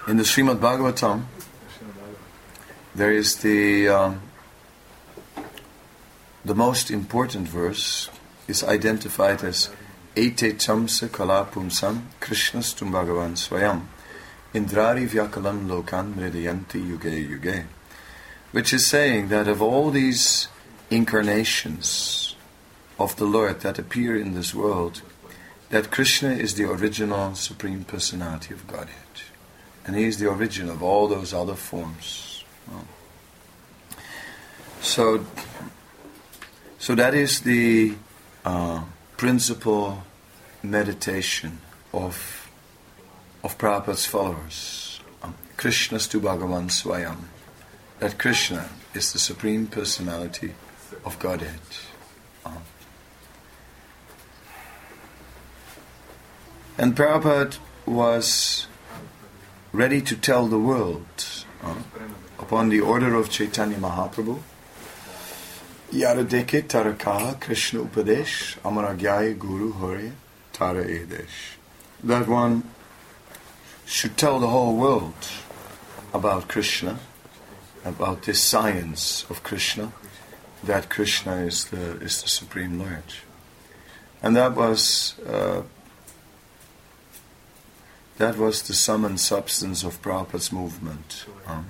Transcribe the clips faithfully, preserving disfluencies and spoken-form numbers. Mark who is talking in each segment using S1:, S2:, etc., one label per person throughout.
S1: In the Srimad Bhagavatam, there is the um, the most important verse is identified as Ete Chamsa Kala Pumsam Krishnastum Bhagavan Swayam Indrari Vyakalam Lokan Mridayanti Yuge Yuge, which is saying that of all these incarnations of the Lord that appear in this world, that Krishna is the original Supreme Personality of Godhead. And He is the origin of all those other forms. Oh. So, so that is the uh, principal meditation of of Prabhupada's followers. Um, Krishnastu Bhagavan Swayam. That Krishna is the Supreme Personality of Godhead. Um, and Prabhupada was ready to tell the world uh, upon the order of Chaitanya Mahaprabhu, Yaradeke Tarakaha Krishna Upadesh Amaragya Guru Hare Tara Edesh, that one should tell the whole world about Krishna, about this science of Krishna, that Krishna is the is the Supreme Lord. And that was uh, that was the sum and substance of Prabhupada's movement. Um,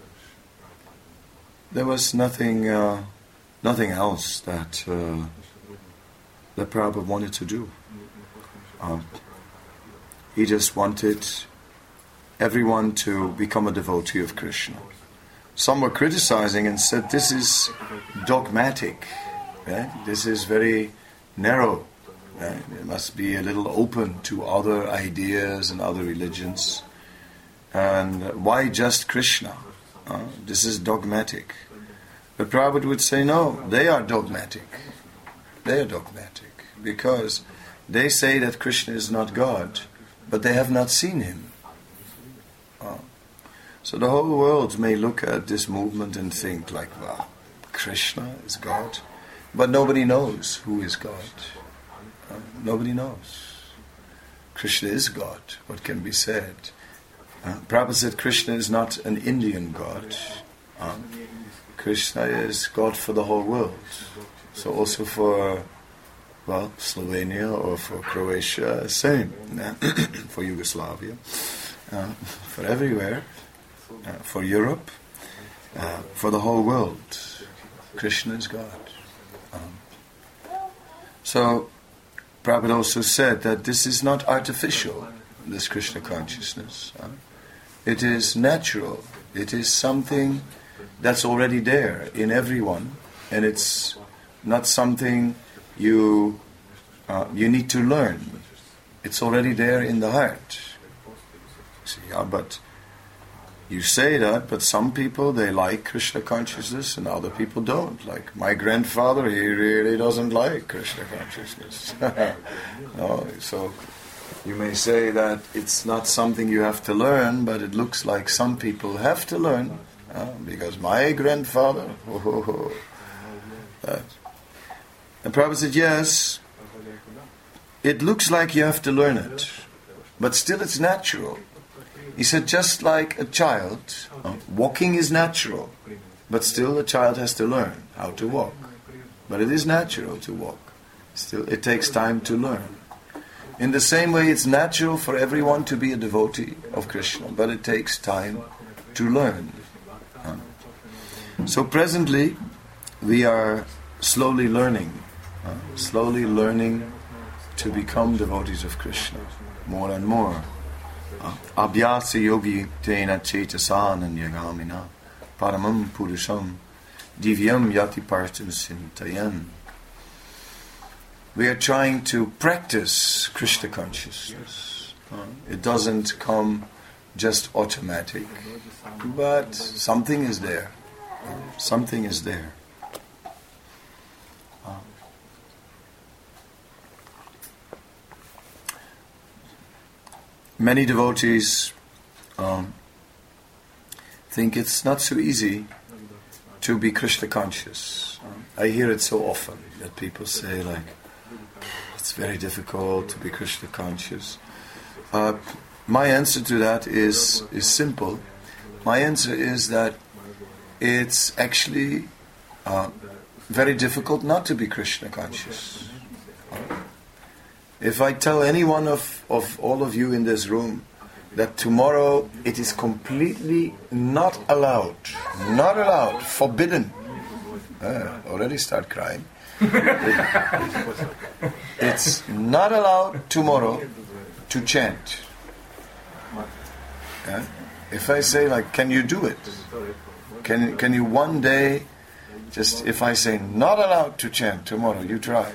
S1: there was nothing uh, nothing else that uh, that Prabhupada wanted to do. Um, he just wanted everyone to become a devotee of Krishna. Some were criticizing and said, this is dogmatic, right? This is very narrow. Right? It must be a little open to other ideas and other religions. And why just Krishna? Uh, this is dogmatic. But Prabhupada would say, no, they are dogmatic. They are dogmatic. Because they say that Krishna is not God, but they have not seen Him. Uh, so the whole world may look at this movement and think like, wow, Krishna is God. But nobody knows who is God. Uh, nobody knows. Krishna is God. What can be said? Uh, Prabhupada said Krishna is not an Indian God. Uh, Krishna is God for the whole world. So also for, well, Slovenia or for Croatia, same. For Yugoslavia, uh, for everywhere, uh, for Europe, uh, for the whole world. Krishna is God. Um, so, Prabhupada also said that this is not artificial, this Krishna consciousness. Uh, it is natural. It is something that's already there in everyone, and it's not something you uh, you need to learn. It's already there in the heart. See, yeah, but you say that, but some people, they like Krishna consciousness and other people don't. Like my grandfather, he really doesn't like Krishna consciousness. No, so you may say that it's not something you have to learn, but it looks like some people have to learn. Uh, because my grandfather, oh, oh, oh, that. And Prabhupada said, yes, it looks like you have to learn it, but still it's natural. He said, just like a child, uh, walking is natural, but still a child has to learn how to walk. But it is natural to walk. Still, it takes time to learn. In the same way, it's natural for everyone to be a devotee of Krishna, but it takes time to learn. Uh, so presently, we are slowly learning, uh, slowly learning to become devotees of Krishna, more and more. Abhyasa yogi tena chetasan yagamina paramam purusham divyam yati partam sintayan. We are trying to practice Krishna consciousness. Uh, it doesn't come just automatic, but something is there. Uh, something is there. Uh, Many devotees um, think it's not so easy to be Krishna conscious. Um, I hear it so often that people say like, it's very difficult to be Krishna conscious. Uh, my answer to that is is simple. My answer is that it's actually uh, very difficult not to be Krishna conscious. If I tell any one of, of all of you in this room that tomorrow it is completely not allowed, not allowed, forbidden, uh, already start crying. It, it's not allowed tomorrow to chant. Uh, if I say like, can you do it? Can can you one day, just if I say not allowed to chant tomorrow, you try.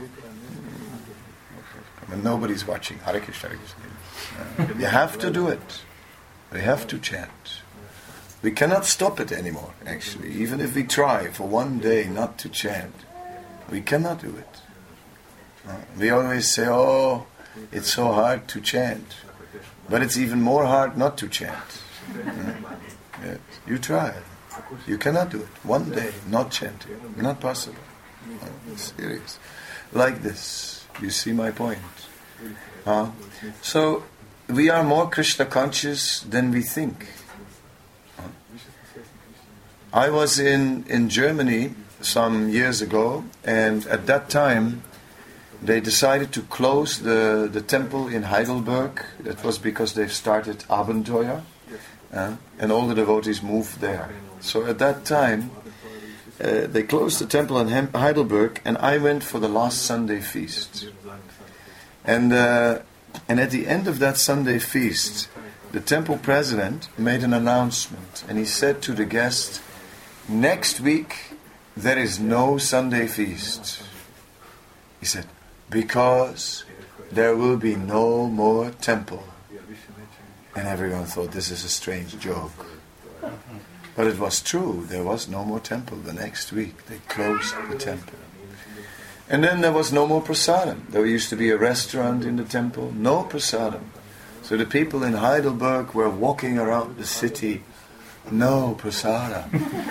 S1: And nobody's watching. Hare Krishna, Hare Krishna. Uh, you have to do it. We have to chant. We cannot stop it anymore, actually. Even if we try for one day not to chant, we cannot do it. Uh, we always say, oh, it's so hard to chant. But it's even more hard not to chant. Uh, yes. You try. You cannot do it. One day, not chanting. Not possible. Uh, it's serious. Like this. You see my point? Uh, so, we are more Krishna conscious than we think. Uh, I was in, in Germany some years ago, and at that time they decided to close the, the temple in Heidelberg. That was because they started Abenteuer, uh, and all the devotees moved there. So at that time uh, they closed the temple in Heidelberg, and I went for the last Sunday feast. And uh, and at the end of that Sunday feast, the temple president made an announcement, and he said to the guests, next week there is no Sunday feast. He said, because there will be no more temple. And everyone thought this is a strange joke. But it was true, there was no more temple the next week. They closed the temple. And then there was no more prasadam. There used to be a restaurant in the temple, no prasadam. So the people in Heidelberg were walking around the city, no prasadam.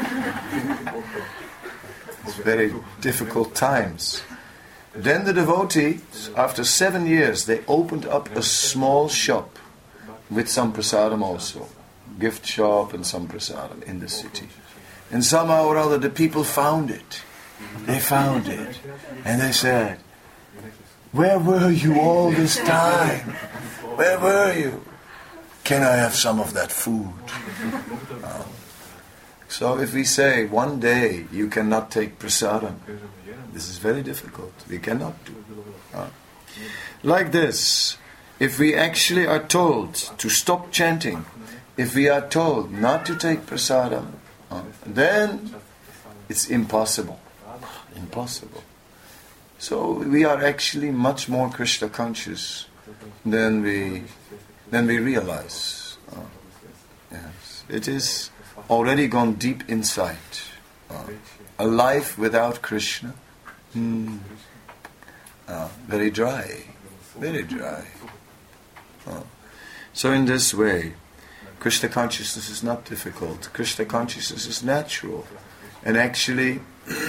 S1: It's very difficult times. Then the devotees, after seven years, they opened up a small shop with some prasadam also. Gift shop and some prasadam in the city. And somehow or other the people found it. They found it. And they said, where were you all this time? Where were you? Can I have some of that food? Um, so if we say one day you cannot take prasadam, this is very difficult. We cannot do it. Uh, like this, if we actually are told to stop chanting, if we are told not to take prasadam, uh, then it's impossible. Impossible. So we are actually much more Krishna conscious than we than we realize. Uh, yes, it is already gone deep inside. Uh, a life without Krishna, hmm, uh, very dry, very dry. Uh, so in this way, Krishna consciousness is not difficult. Krishna consciousness is natural, and actually,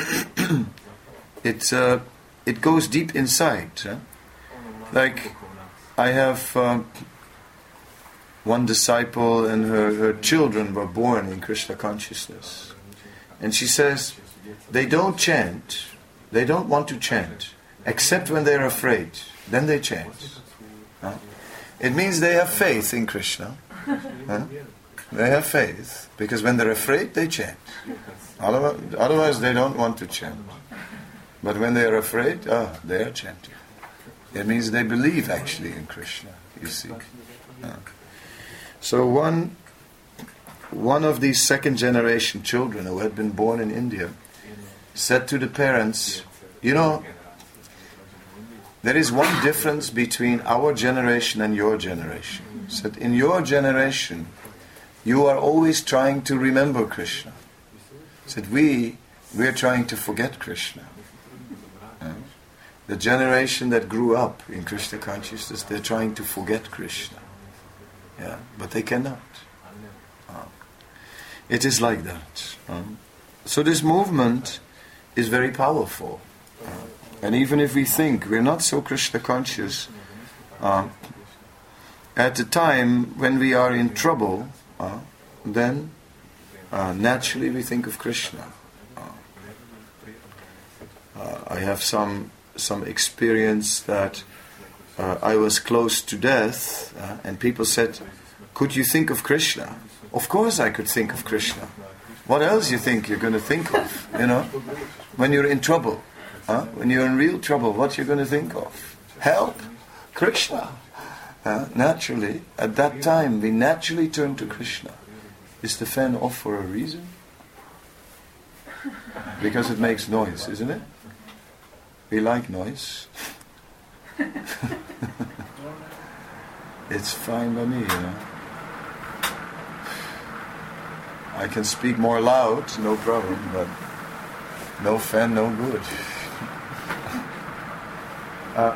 S1: it uh, it goes deep inside. Huh? Like I have um, one disciple, and her, her children were born in Krishna consciousness, and she says they don't chant, they don't want to chant, except when they're afraid. Then they chant. Huh? It means they have faith in Krishna. Huh? They have faith, because when they're afraid, they chant. Otherwise, otherwise they don't want to chant. But when they are afraid, ah, they are chanting. It means they believe actually in Krishna, you see. Uh, so one one of these second generation children who had been born in India said to the parents, you know, there is one difference between our generation and your generation. He said, in your generation, you are always trying to remember Krishna. He said, we, we are trying to forget Krishna. Uh, the generation that grew up in Krishna consciousness, they're trying to forget Krishna. Yeah, but they cannot. Uh, it is like that. Um, so this movement is very powerful. Uh, and even if we think we're not so Krishna conscious, uh, at the time when we are in trouble, uh, then uh, naturally we think of Krishna. Uh, uh, I have some some experience that uh, I was close to death, uh, and people said, "Could you think of Krishna?" Of course, I could think of Krishna. What else you think you're going to think of? You know, when you're in trouble, uh, when you're in real trouble, what you're going to think of? Help, Krishna. Uh, naturally, at that time, we naturally turn to Krishna. Is the fan off for a reason? Because it makes noise, isn't it? We like noise. It's fine by me, you know. I can speak more loud, no problem, but no fan, no good. Uh,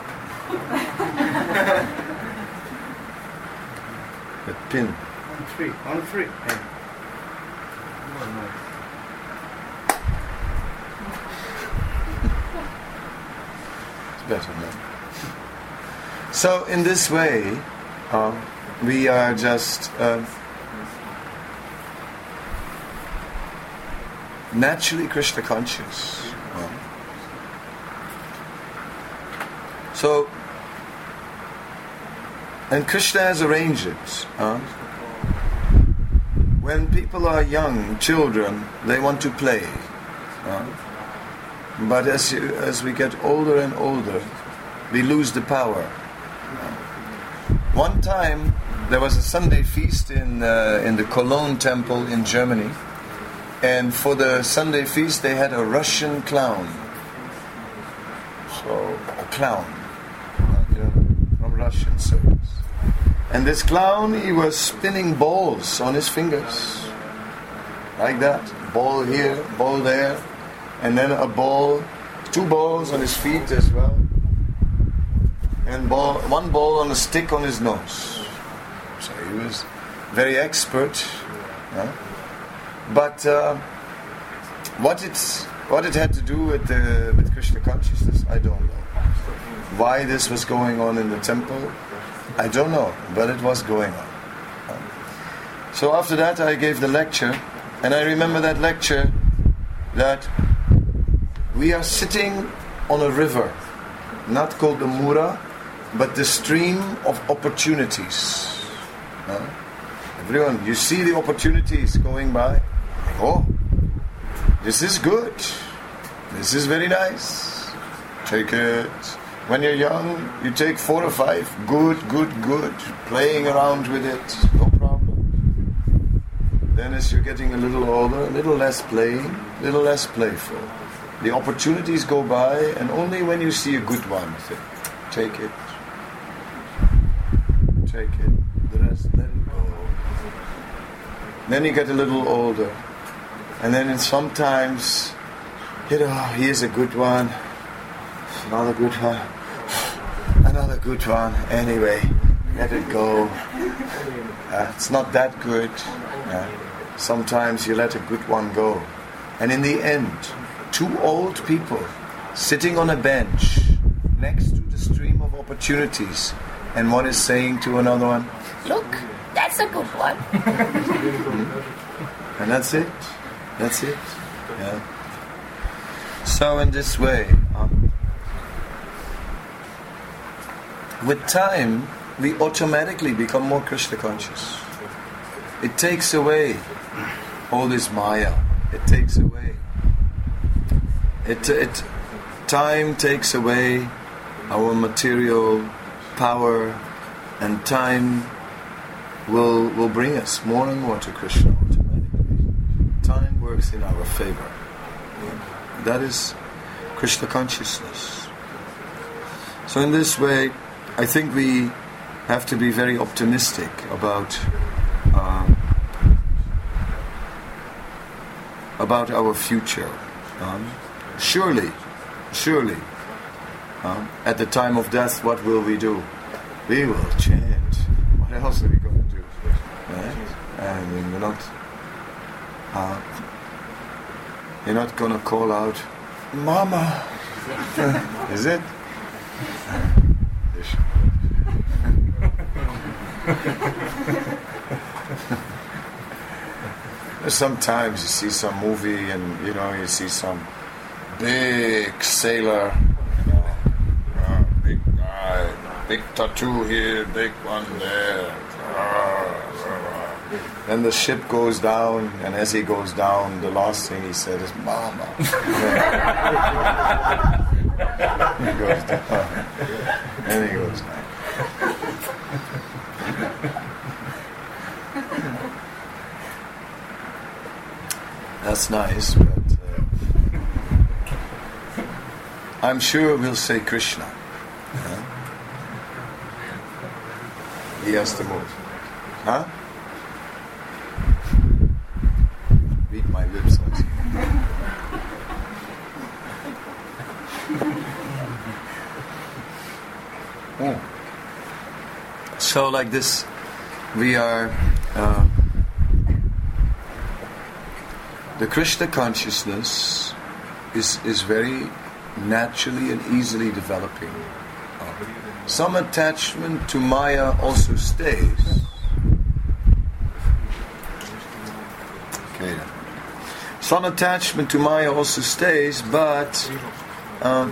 S1: the pin.
S2: On three, on three. Hey.
S1: It's better now. So in this way, uh, we are just uh, naturally Krishna conscious. Uh, so, and Krishna has arranged it. Uh, when people are young, children, they want to play. Uh, but as you, as we get older and older, we lose the power. One time, there was a Sunday feast in uh, in the Cologne temple in Germany, and for the Sunday feast they had a Russian clown. So a clown, you know, from Russian service. And this clown, he was spinning balls on his fingers, like that. Ball here, ball there, and then a ball, two balls on his feet as well. And ball, one ball on a stick on his nose. So he was very expert. Yeah? But uh, what it's what it had to do with the, with Krishna consciousness, I don't know. Why this was going on in the temple, I don't know. But it was going on. Yeah? So after that, I gave the lecture, and I remember that lecture that we are sitting on a river, not called the Mura, but the stream of opportunities. Uh, everyone, you see the opportunities going by. Oh, this is good. This is very nice. Take it. When you're young, you take four or five. Good, good, good. Playing around with it. No problem. Then as you're getting a little older, a little less playing, a little less playful. The opportunities go by, and only when you see a good one, think, take it. Take it, the rest let it go. Then you get a little older, and then sometimes, you know, here's a good one, another good one, another good one. Anyway, let it go. Uh, it's not that good. Uh, sometimes you let a good one go, and in the end, two old people sitting on a bench next to the stream of opportunities. And one is saying to another one, "Look, that's a good one." And that's it. That's it. Yeah. So in this way, um, with time, we automatically become more Krishna conscious. It takes away all this Maya. It takes away. It, it time takes away our material power, and time will will bring us more and more to Krishna automatically. Time works in our favor. That is Krishna consciousness. So in this way, I think we have to be very optimistic about uh, about our future. Um, surely, surely. Um, at the time of death, what will we do? We will chant. What else are we going to do? Right? I mean, we're not. Uh, you're not going to call out, "Mama," is it? Sometimes you see some movie and, you know, you see some big sailor, you know, uh, big guy, big tattoo here, big one there. Then the ship goes down, and as he goes down, the last thing he said is, "Mama." He goes down. And he goes down. That's nice, but uh, I'm sure we'll say Krishna. Huh? He has to move. Huh? Read my lips also. Oh. So like this, we are... Uh, the Krishna consciousness is, is very naturally and easily developing. Uh, some attachment to Maya also stays. Okay. Some attachment to Maya also stays, but uh,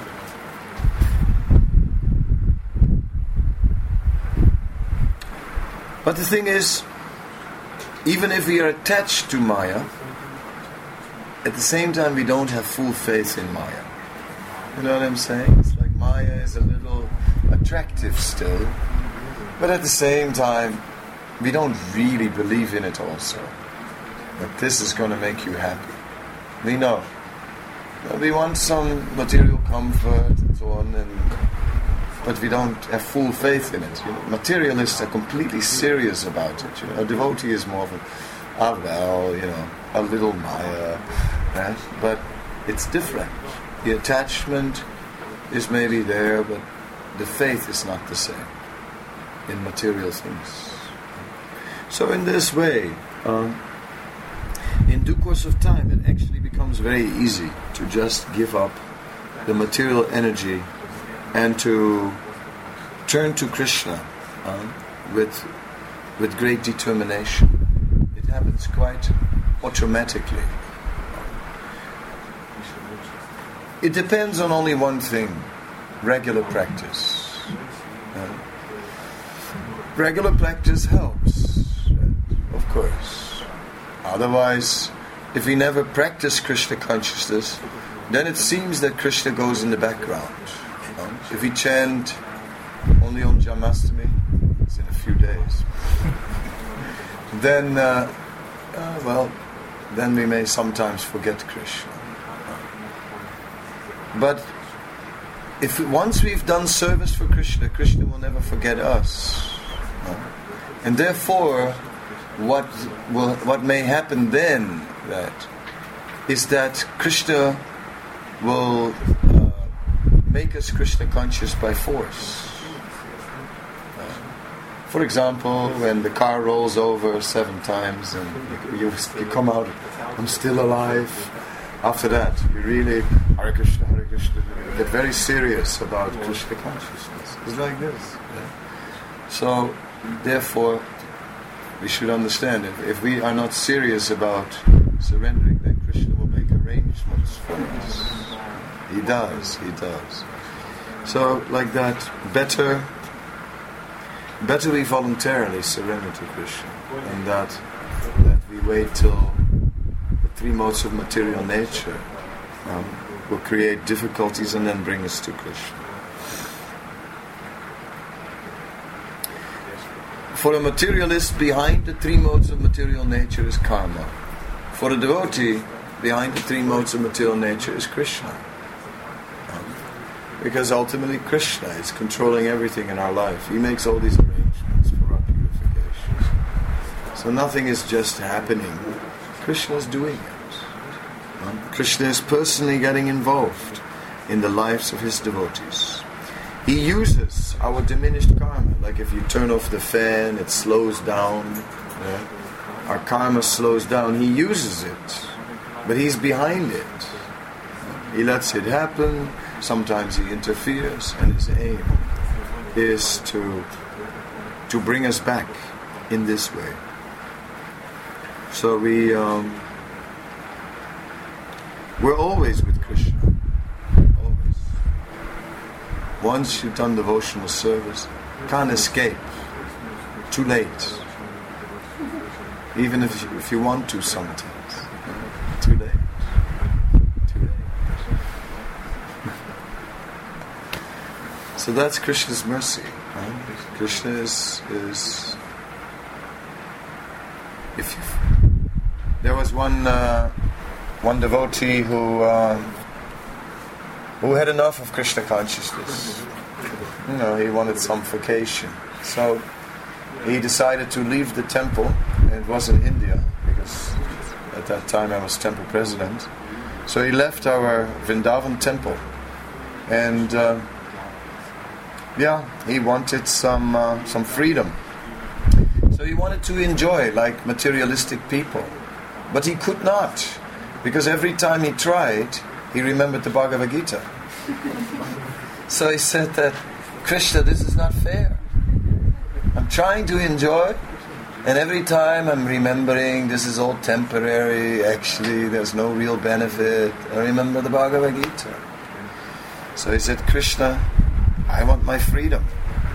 S1: but the thing is, even if we are attached to Maya, at the same time we don't have full faith in Maya. You know what I'm saying? It's like Maya is a little attractive still, but at the same time we don't really believe in it also. That this is going to make you happy. We know. We want some material comfort and so on, and but we don't have full faith in it. You know, materialists are completely serious about it. You know, a devotee is more of a, ah well, you know, a little Maya, right? But it's different. The attachment is maybe there, but the faith is not the same in material things. So in this way, um, in due course of time, it actually becomes very easy to just give up the material energy and to turn to Krishna uh, with with great determination. It happens quite automatically. It depends on only one thing: regular practice. Uh, regular practice helps, of course. Otherwise, if we never practice Krishna consciousness, then it seems that Krishna goes in the background. Uh, if we chant only on Janmashtami, it's in a few days, then, uh, uh, well, then we may sometimes forget Krishna. But if we, once we've done service for Krishna, Krishna will never forget us. Uh, and therefore, what will, what may happen then that is that Krishna will uh, make us Krishna conscious by force. Uh, for example, when the car rolls over seven times and you, you come out, I'm still alive. After that, you really Hare Krishna, Hare Krishna, you get very serious about Krishna consciousness. It's like this. Yeah. So, therefore, we should understand, if, if we are not serious about surrendering, then Krishna will make arrangements for us. He does, he does. So, like that, better, better we voluntarily surrender to Krishna, and that that we wait till the three modes of material nature um, will create difficulties and then bring us to Krishna. For a materialist, behind the three modes of material nature is karma. For a devotee, behind the three modes of material nature is Krishna. Um, because ultimately Krishna is controlling everything in our life. He makes all these arrangements for our purifications. So nothing is just happening. Krishna is doing it. Um, Krishna is personally getting involved in the lives of his devotees. He uses our diminished karma. Like if you turn off the fan, it slows down. Yeah? Our karma slows down. He uses it. But he's behind it. He lets it happen. Sometimes he interferes. And his aim is to to bring us back in this way. So we um, we're always with Krishna. Always. Once you've done devotional service, can't escape. Too late. Even if you, if you want to sometimes. Too late. Too late. So that's Krishna's mercy. Right? Krishna is, is if you, there was one uh, one devotee who uh, who had enough of Krishna consciousness. You know, he wanted some vacation. So he decided to leave the temple. It was in India, because at that time I was temple president. So he left our Vrindavan temple, and uh, yeah, he wanted some uh, some freedom. So he wanted to enjoy like materialistic people, but he could not, because every time he tried, he remembered the Bhagavad Gita. So he said that, Krishna, this is not fair. I'm trying to enjoy, and every time I'm remembering this is all temporary, actually there's no real benefit. I remember the Bhagavad Gita. So he said, Krishna, I want my freedom.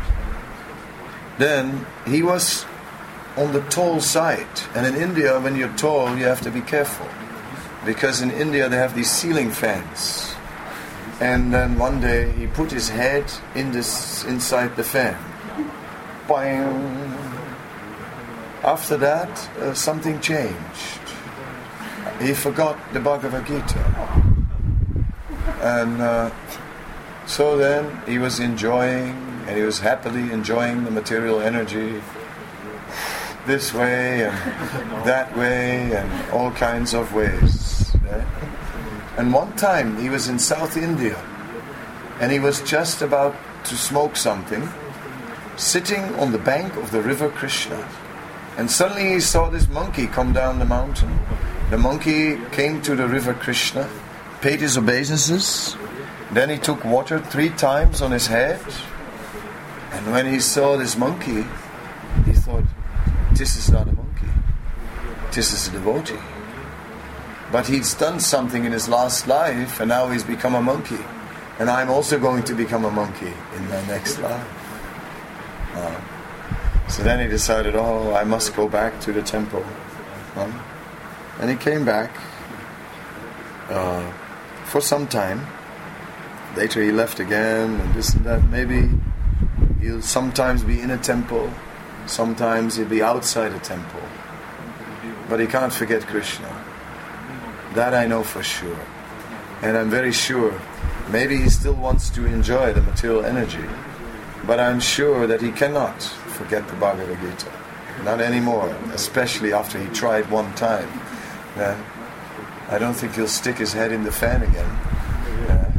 S1: Then he was on the toll side. And in India, when you're toll, you have to be careful. Because in India they have these ceiling fans. And then one day he put his head in this inside the fan. Boing. After that, uh, something changed. He forgot the Bhagavad Gita. And uh, so then he was enjoying, and he was happily enjoying the material energy this way and that way and all kinds of ways. Yeah? And one time he was in South India, and he was just about to smoke something, sitting on the bank of the river Krishna. And suddenly he saw this monkey come down the mountain. The monkey came to the river Krishna, paid his obeisances, then he took water three times on his head. And when he saw this monkey, he thought, this is not a monkey, this is a devotee. But he's done something in his last life, and now he's become a monkey. And I'm also going to become a monkey in my next life. Uh, So then he decided, oh, I must go back to the temple. Huh? And he came back uh, for some time. Later he left again, and this and that. Maybe he'll sometimes be in a temple, sometimes he'll be outside a temple. But he can't forget Krishna. That I know for sure. And I'm very sure, maybe he still wants to enjoy the material energy, but I'm sure that he cannot forget the Bhagavad Gita. Not anymore, especially after he tried one time. Yeah. I don't think he'll stick his head in the fan again. Yeah.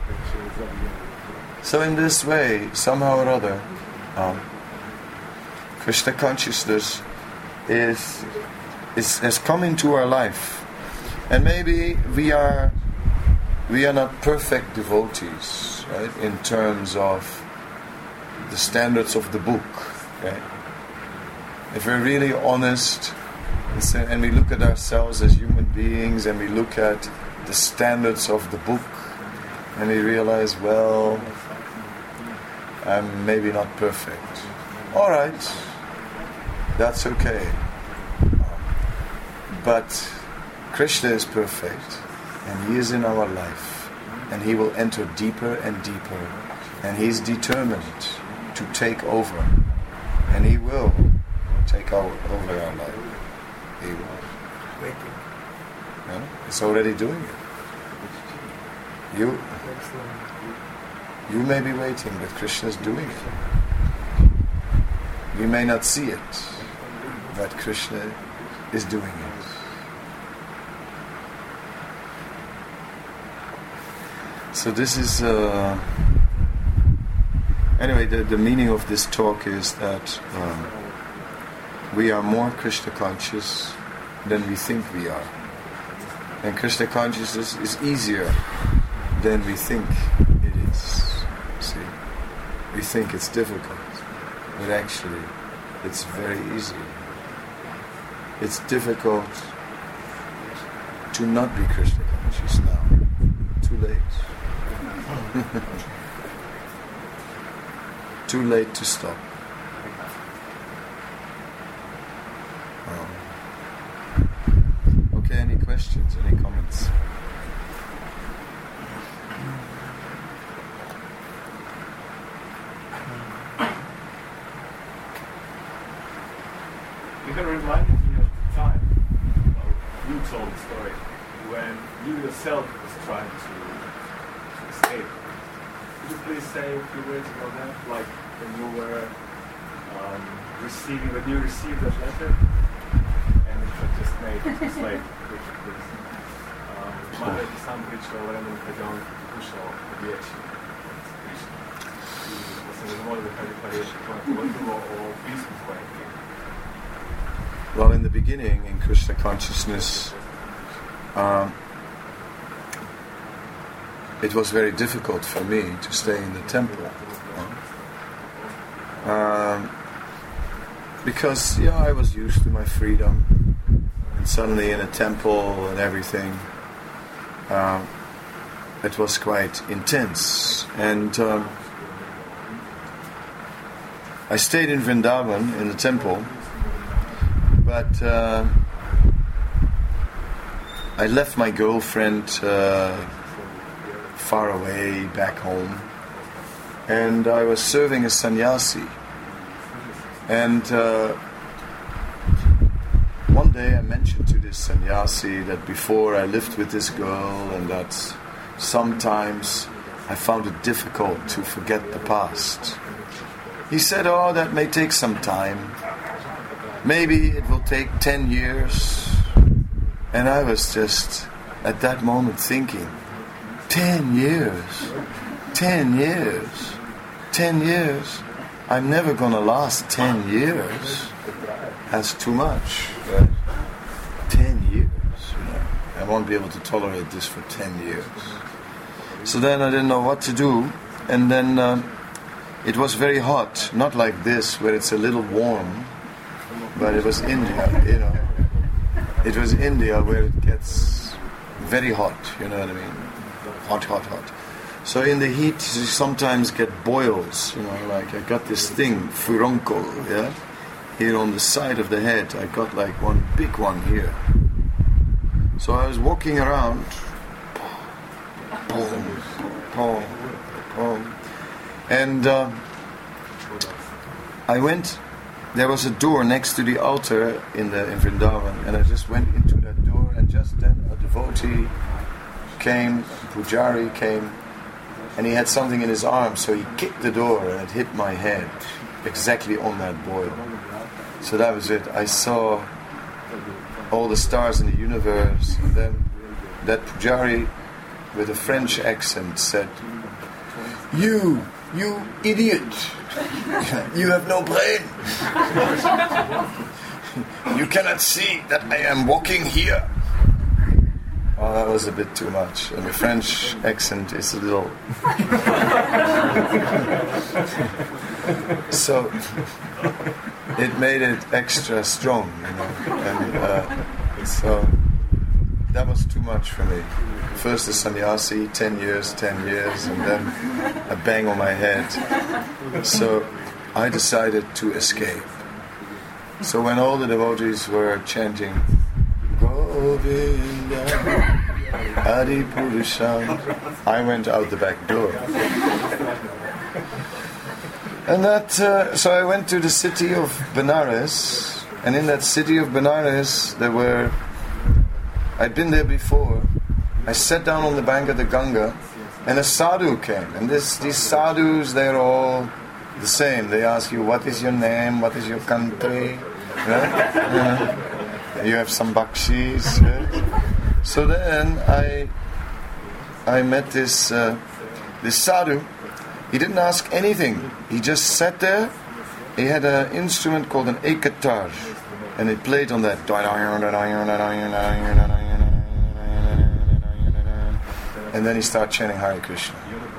S1: So in this way, somehow or other, um, Krishna consciousness is, is has come into our life. And maybe we are we are not perfect devotees, right, in terms of the standards of the book. Okay. If we're really honest and we look at ourselves as human beings and we look at the standards of the book and we realize, well, I'm maybe not perfect. All right, that's okay. But Krishna is perfect, and He is in our life, and He will enter deeper and deeper, and He's determined to take over. And He will take over, over our life. He will.
S2: Waiting.
S1: Yeah? He's already doing it. You, you may be waiting, but Krishna is doing it. You may not see it, but Krishna is doing it. So this is... Uh, Anyway, the, the meaning of this talk is that um, we are more Krishna conscious than we think we are. And Krishna consciousness is easier than we think it is. See? We think it's difficult, but actually it's very easy. It's difficult to not be Krishna conscious now. Too late. Too late to stop. Um, okay, any questions, any comments?
S3: You can remind me of the time, well, you told the story, when you yourself was trying to, to escape. Could you please say a few words about that? Like when you were um, receiving, when you received that letter, and it just made it's like, Richard, please. Mare ti sam pričao o vremenu kad je on pokušao riječi Krišnu. I da sam ga zamolio da kaže par riječi pogotovo o pismu koje je.
S1: Well, in the beginning, in Krishna consciousness, um, it was very difficult for me to stay in the temple. Um, because, yeah, I was used to my freedom, and suddenly in a temple and everything, uh, it was quite intense. And um, I stayed in Vrindavan, in the temple, but uh, I left my girlfriend uh, far away back home, and I was serving as sannyasi. And uh, one day I mentioned to this sannyasi that before I lived with this girl, and that sometimes I found it difficult to forget the past. He said, "Oh, that may take some time. Maybe it will take ten years. And I was just, at that moment, thinking, ten years? Ten years? Ten years? I'm never going to last ten years. That's too much. Right? Ten years. You know, I won't be able to tolerate this for ten years. So then I didn't know what to do. And then uh, it was very hot. Not like this, where it's a little warm. But it was India, you know. It was India where it gets very hot, you know what I mean? Hot, hot, hot. So in the heat, you sometimes get boils, you know, like I got this thing, furonko, yeah? Here on the side of the head, I got like one big one here. So I was walking around, boom, boom, boom. And uh, I went... There was a door next to the altar in the in Vrindavan, and I just went into that door, and just then a devotee came, Pujari came, and he had something in his arm, so he kicked the door and it hit my head exactly on that boil. So that was it. I saw all the stars in the universe, and then that Pujari with a French accent said, "You, you idiot! You have no brain. You cannot see that I am walking here." Oh, that was a bit too much. And the French accent is a little... So it made it extra strong, you know. And uh, so that was too much for me. First a sannyasi, ten years, ten years, and then a bang on my head. So I decided to escape. So when all the devotees were chanting Govinda Adi Purusham, I went out the back door. And that, uh, so I went to the city of Benares, and in that city of Benares there were, I'd been there before. I sat down on the bank of the Ganga, and a sadhu came. And this, these sadhus, they're all the same. They ask you, what is your name? What is your country? Right? Uh, you have some bakshis. Right? So then I I met this uh, this sadhu. He didn't ask anything. He just sat there. He had an instrument called an ekatar, and he played on that. And then he started chanting Hare Krishna.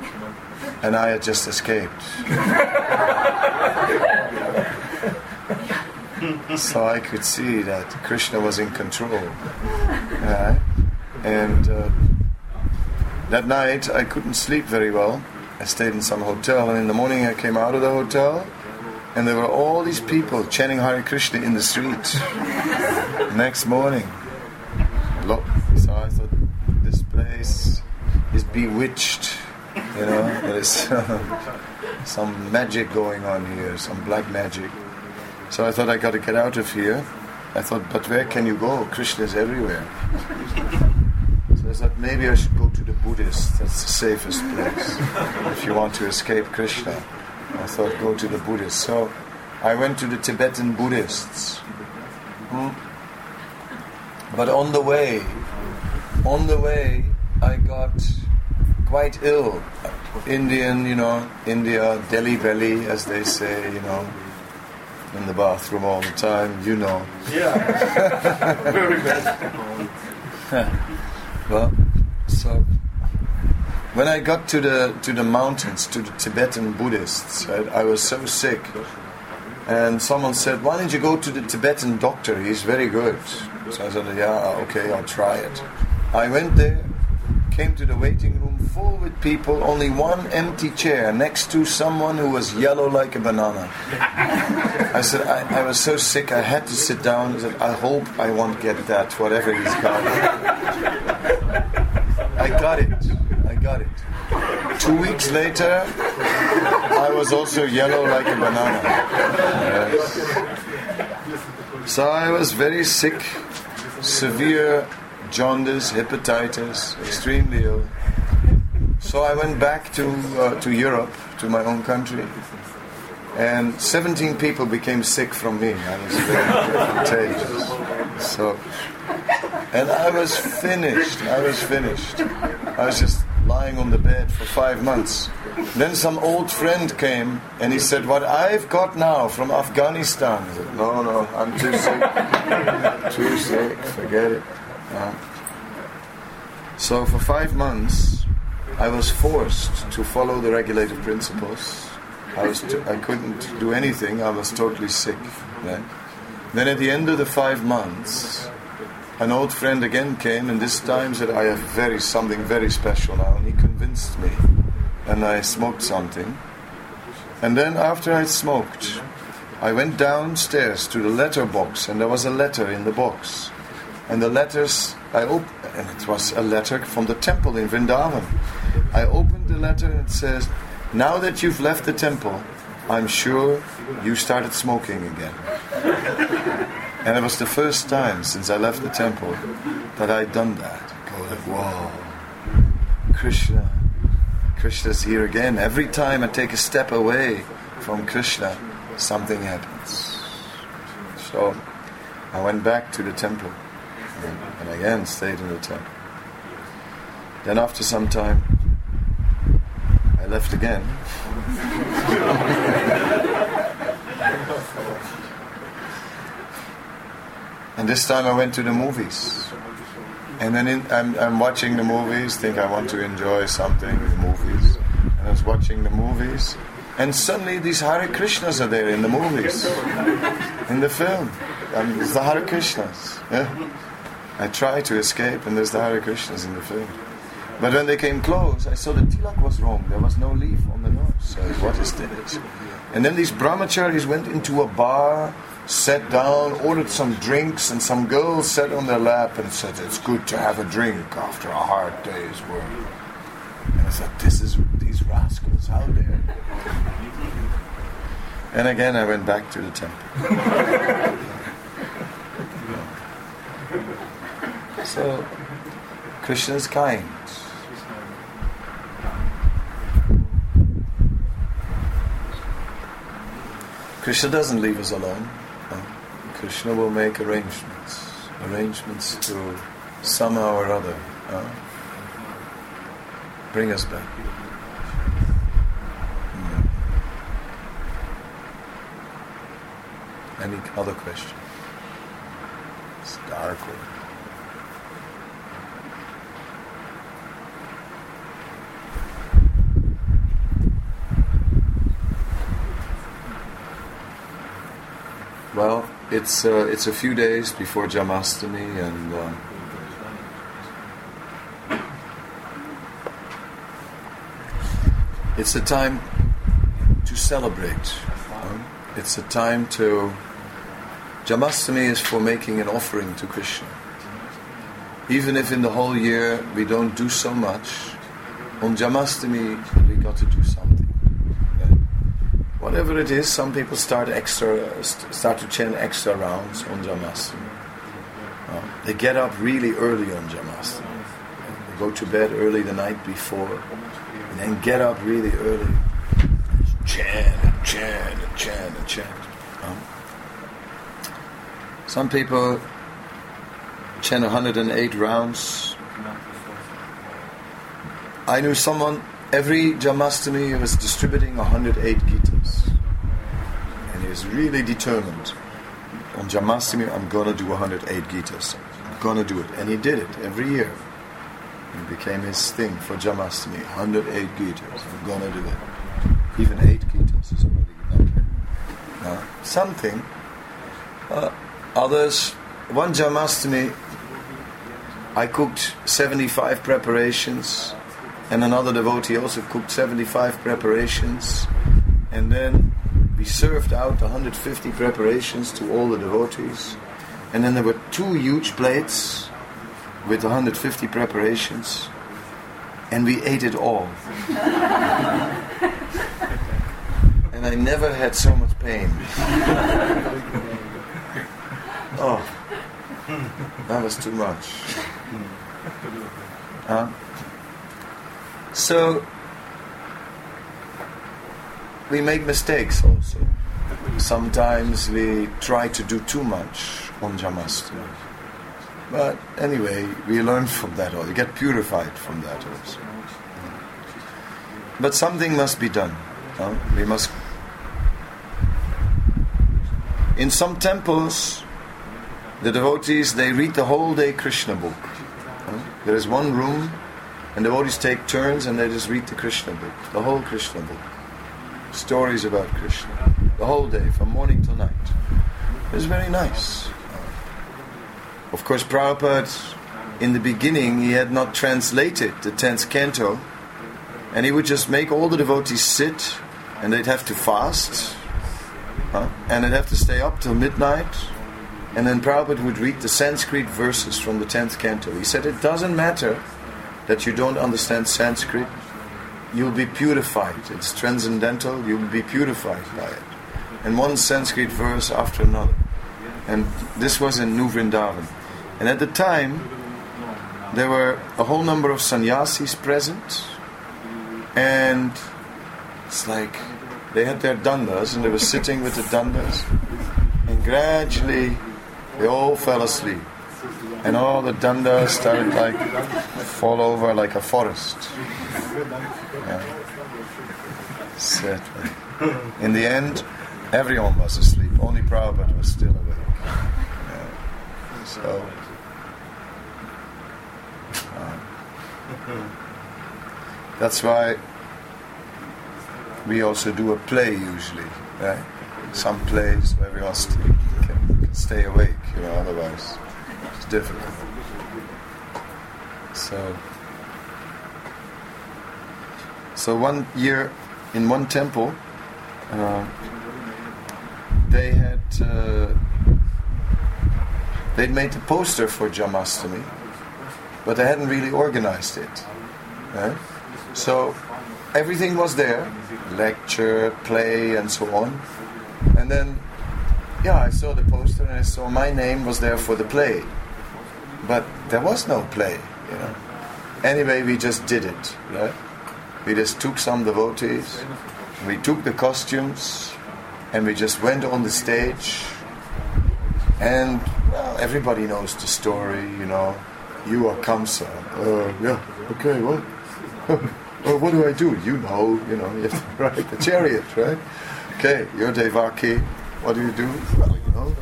S1: And I had just escaped. So I could see that Krishna was in control. Uh, and uh, that night I couldn't sleep very well. I stayed in some hotel, and in the morning I came out of the hotel, and there were all these people chanting Hare Krishna in the street. Next morning, look, so I thought, this place is bewitched. You know, there is uh, some magic going on here, some black magic. So I thought, I got to get out of here. I thought, but where can you go? Krishna is everywhere. So I thought, maybe I should go to the Buddhists. That's the safest place if you want to escape Krishna. I thought, go to the Buddhists. So I went to the Tibetan Buddhists. Hmm. But on the way, on the way, I got quite ill. Indian, you know, India, Delhi belly, as they say, you know, in the bathroom all the time, you know.
S2: Yeah, very bad.
S1: Well, so when I got to the to the mountains, to the Tibetan Buddhists, right, I was so sick, and someone said, "Why don't you go to the Tibetan doctor? He's very good." So I said, "Yeah, okay, I'll try it." I went there, came to the waiting room full with people, only one empty chair next to someone who was yellow like a banana. I said, I, I was so sick, I had to sit down. I said, I hope I won't get that, whatever he's got. I got it. I got it. Two weeks later, I was also yellow like a banana. Yes. So I was very sick, severe jaundice, hepatitis, extremely ill. So I went back to uh, to Europe, to my own country, and seventeen people became sick from me. I was very contagious. So, and I was finished. I was finished. I was just lying on the bed for five months. Then some old friend came and he said, "What I've got now from Afghanistan." I said, "No, no, I'm too sick. Too sick. Forget it." Uh, so for five months, I was forced to follow the regulative principles. I was t- I couldn't do anything. I was totally sick. Right? Then at the end of the five months, an old friend again came, and this time said, "I have very something very special now." And he convinced me, and I smoked something. And then after I smoked, I went downstairs to the letter box, and there was a letter in the box. And the letters, I opened, and it was a letter from the temple in Vrindavan. I opened the letter and it says, "Now that you've left the temple, I'm sure you started smoking again." And it was the first time since I left the temple that I'd done that. I go like, whoa, Krishna, Krishna's here again. Every time I take a step away from Krishna, something happens. So I went back to the temple. And again stayed in the temple. Then after some time, I left again. And this time I went to the movies. And then in, I'm, I'm watching the movies, think I want to enjoy something with movies. And I was watching the movies. And suddenly these Hare Krishnas are there in the movies. In the film. And it's the Hare Krishnas. Yeah? I tried to escape, and there's the Hare Krishnas in the film. But when they came close, I saw the tilak was wrong. There was no leaf on the nose. So what is this? And then these brahmacharis went into a bar, sat down, ordered some drinks, and some girls sat on their lap and said, "It's good to have a drink after a hard day's work." And I thought, this is these rascals, how dare. And again I went back to the temple. So, Krishna is kind. Krishna doesn't leave us alone. No. Krishna will make arrangements. Arrangements to somehow or other uh, bring us back. Mm. Any other question? It's dark. Well, it's uh, it's a few days before Jamastami, and uh, it's a time to celebrate. Um, it's a time to... Jamastami is for making an offering to Krishna. Even if in the whole year we don't do so much, on Jamastami we got to do something. Yeah. Whatever it is, some people start extra, st- start to chant extra rounds on Jamastami. Uh, they get up really early on Jamastami. Yeah. They go to bed early the night before, and then get up really early, chant and chant and chant and chant. Um, some people chant one hundred eight rounds. I knew someone, every Jamastami he was distributing one hundred eight Gitas. And he was really determined. On Jamastami, I'm going to do one hundred eight Gitas. I'm going to do it. And he did it every year. It became his thing for Jamastami. one hundred eight Gitas. I'm going to do it. Even eight Gitas is already enough. Now, something. Uh, others, one Jamastami, I cooked seventy-five preparations, and another devotee also cooked seventy-five preparations, and then we served out one hundred fifty preparations to all the devotees, and then there were two huge plates with one hundred fifty preparations, and we ate it all. And I never had so much pain. Oh, that was too much. Uh, so we make mistakes also. Sometimes we try to do too much on Jamastami. But anyway, we learn from that also. We get purified from that also. But something must be done. Uh, we must. In some temples, the devotees, they read the whole day Krishna book. Uh, there is one room, and devotees take turns and they just read the Krishna book, the whole Krishna book. Stories about Krishna, the whole day, from morning till night. It's very nice. Uh, of course, Prabhupada, in the beginning, he had not translated the tenth canto, and he would just make all the devotees sit, and they'd have to fast, uh, and they'd have to stay up till midnight. And then Prabhupada would read the Sanskrit verses from the tenth canto. He said, it doesn't matter that you don't understand Sanskrit. You'll be purified. It's transcendental. You'll be purified by it. And one Sanskrit verse after another. And this was in New Vrindavan. And at the time, there were a whole number of sannyasis present. And it's like they had their dandas, and they were sitting with the dandas. And gradually, they all fell asleep. And all the dandas started like fall over like a forest. Yeah. Sad. In the end, everyone was asleep. Only Prabhupada was still awake. Yeah. So, uh, that's why we also do a play usually. Right? Some plays where everyone st- can, can stay awake, you know, otherwise it's difficult. So, so one year in one temple, uh, they had uh, they'd made a poster for Jamastami, but they hadn't really organized it. Right? So everything was there, lecture, play, and so on. And then, yeah, I saw the poster and I saw my name was there for the play. But there was no play, you know. Anyway, we just did it, right? We just took some devotees, we took the costumes, and we just went on the stage. And, well, everybody knows the story, you know. You are Kamsa. Uh, yeah, okay, what? Well, what do I do? You know, you know, you have to ride the chariot, right? Okay, you're Devaki. What do you do? Well, you know.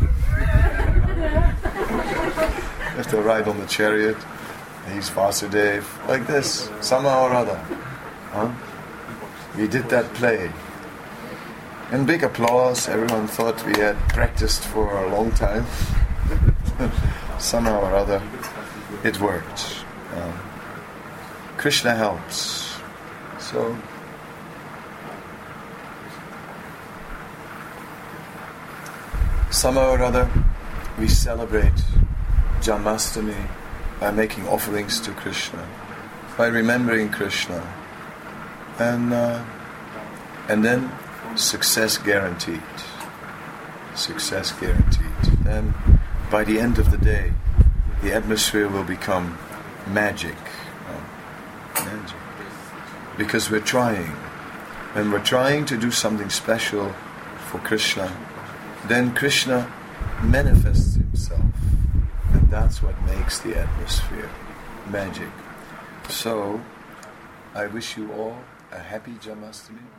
S1: You have to ride on the chariot. He's Vasudev. Like this, somehow or other. Huh? We did that play. And big applause. Everyone thought we had practiced for a long time. Somehow or other, it worked. Um, Krishna helps. So, somehow or other, we celebrate Janmashtami by making offerings to Krishna, by remembering Krishna, and uh, and then success guaranteed. Success guaranteed. Then, by the end of the day, the atmosphere will become magic. Uh, magic. Because we're trying. When we're trying to do something special for Krishna, then Krishna manifests himself. And that's what makes the atmosphere magic. So, I wish you all a happy Janmashtami.